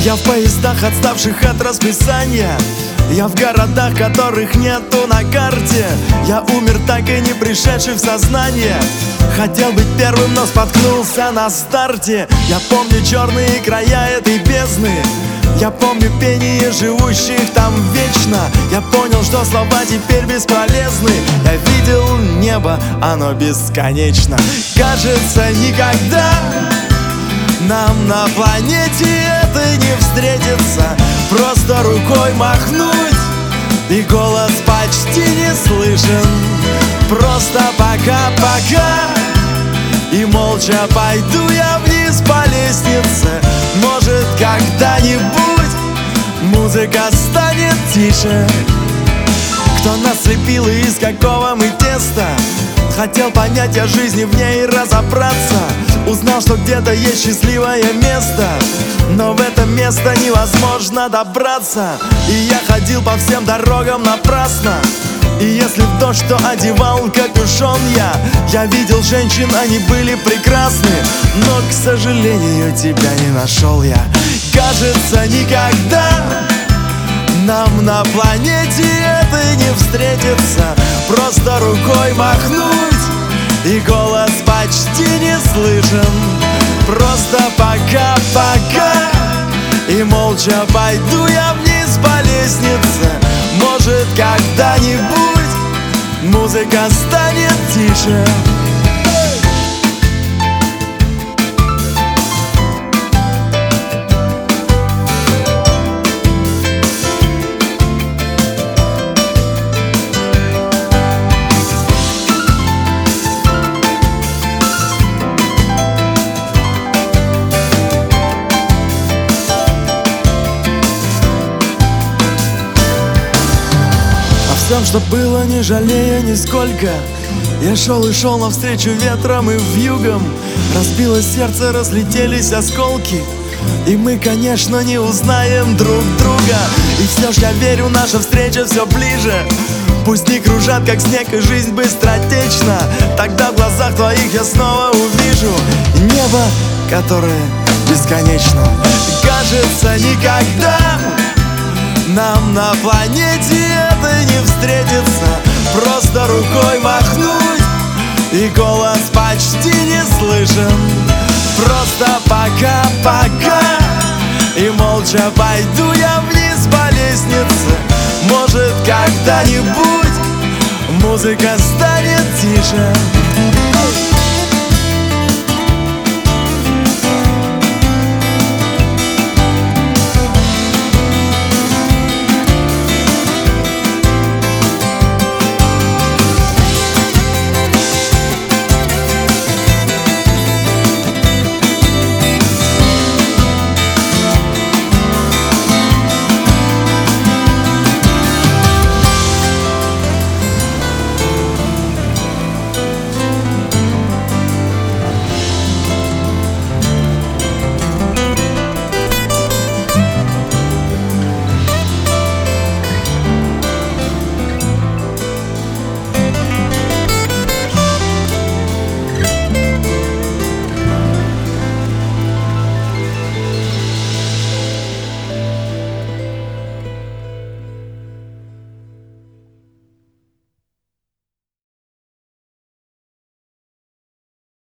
Я в поездах, отставших от расписания. Я в городах, которых нету на карте. Я умер, так и не пришедший в сознание. Хотел быть первым, но споткнулся на старте. Я помню черные края этой бездны. Я помню пение живущих там вечно. Я понял, что слова теперь бесполезны. Я видел небо, оно бесконечно. Кажется, никогда нам на планете это не встретится. Просто рукой махнуть, и голос почти не слышен. Просто пока-пока, и молча пойду я вниз по лестнице. Может, когда-нибудь музыка станет тише. Кто нас слепил и из какого мы теста? Хотел понять о жизни в ней и разобраться. Узнал, что где-то есть счастливое место, но в это место невозможно добраться. И я ходил по всем дорогам напрасно. И если в дождь, то одевал капюшон я видел женщин, они были прекрасны, но, к сожалению, тебя не нашел я. Кажется, никогда нам на планете это не встретится. Просто рукой махнуть, и голос почти не слышен. Просто пока-пока, и молча пойду я вниз по лестнице. Может, когда-нибудь музыка станет тише. Всем, что было, не жалея нисколько. Я шел и шел навстречу ветром и вьюгам. Разбилось сердце, разлетелись осколки, и мы, конечно, не узнаем друг друга. И все ж я верю, наша встреча все ближе. Пусть не кружат, как снег, и жизнь быстротечна. Тогда в глазах твоих я снова увижу небо, которое бесконечно. Кажется, никогда нам на планете это не встретится. Просто рукой махнуть, и голос почти не слышен. Просто пока-пока, и молча пойду я вниз по лестнице. Может, когда-нибудь музыка станет тише.